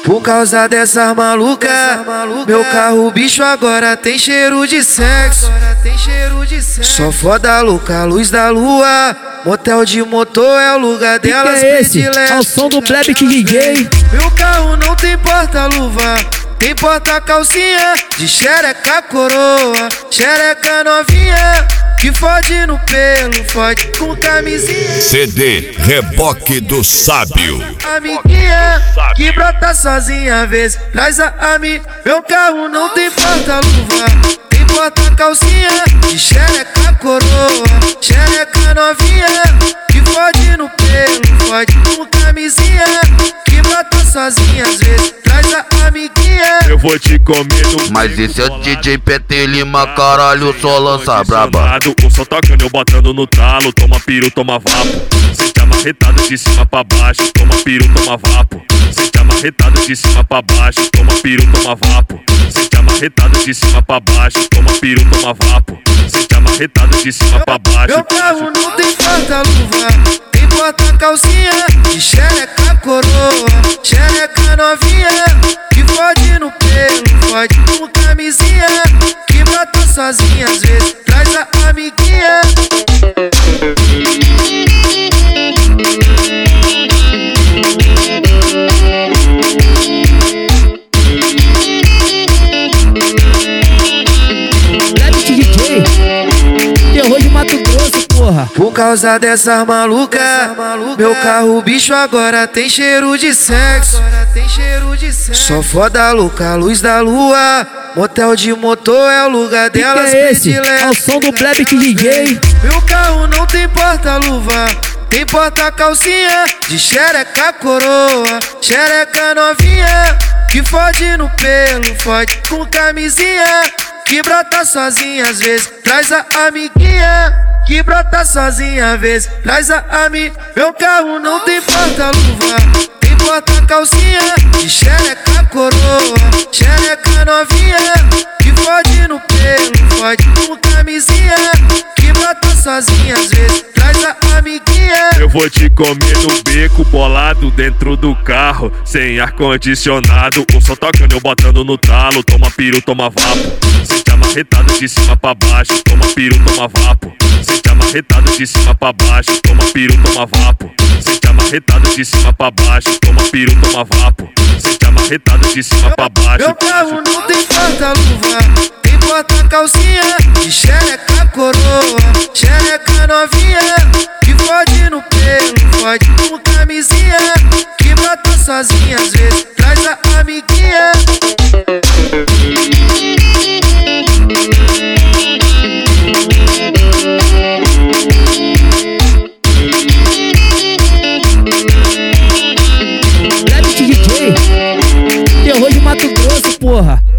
Por causa dessas malucas, meu carro bicho agora tem cheiro de sexo. Só foda louca, luz da lua. Motel de motor é o lugar delas predileto. Ao som do Black DJ. Meu carro não tem porta-luva, tem porta-calcinha de xereca coroa, xereca novinha, que fode no pelo, fode com camisinha. CD Reboque do Sábio. Amiguinha, que brota sozinha, às vezes traz a ami. Meu carro não tem porta-luva, tem porta-calcinha de xereca coroa, xereca novinha, que fode no pelo, fode com camisinha, que brota sozinha, às vezes traz a amiguinha. Eu vou te comer no... Mas esse é o DJ PT Lima, caralho, só lança braba. O som tocando, eu botando no talo. Toma piru, toma vapo. Sente amarretado de cima pra baixo. Toma piru, toma vapo. Sente amarretado de cima pra baixo. Toma piru, toma vapo. Sente amarretado de cima pra baixo. Toma piru, toma vapo. Sente amarretado de cima pra baixo. Meu carro não tem porta-luva, tem porta-calcinha de xereca coroa, xereca novinha, que fode no pelo, fode com camisinha, que brota sozinha, às vezes traz a amiguinha. Black DJ. Terror de Mato Grosso, porra. Por causa dessas malucas, meu carro bicho agora tem cheiro de sexo. Só foda louca, luz da lua. Motel de motor é o lugar delas predileto. Ao som do Black DJ. Meu carro não tem porta-luva, tem porta-calcinha de xereca coroa, xereca novinha, que fode no pelo, fode com camisinha, que brota sozinha, às vezes traz a amiguinha, que brota sozinha, às vezes traz a ami. Meu carro não tem porta-luva, tem porta-calcinha de xereca coroa, xereca novinha, que fode no pelo, fode com camisinha, que brota sozinha, às vezes traz a amiguinha. Eu vou te comer no beco, bolado dentro do carro, sem ar-condicionado. O som tocando, eu botando no talo. Toma piru, toma vapo. Sente amarretado de cima pra baixo. Toma piru, toma vapo. Sente amarretado de cima pra baixo. Toma piru, toma vapo. Sente amarretado de cima pra baixo. Toma piru, toma vapo. Sente amarretado de cima pra baixo. Meu carro não tem porta-luva, tem porta-calcinha de xereca coroa, xereca novinha, que fode no pelo, fode com camisinha, que brota sozinha, às vezes traz a amiguinha. Black DJ. Terror de Mato Grosso, porra.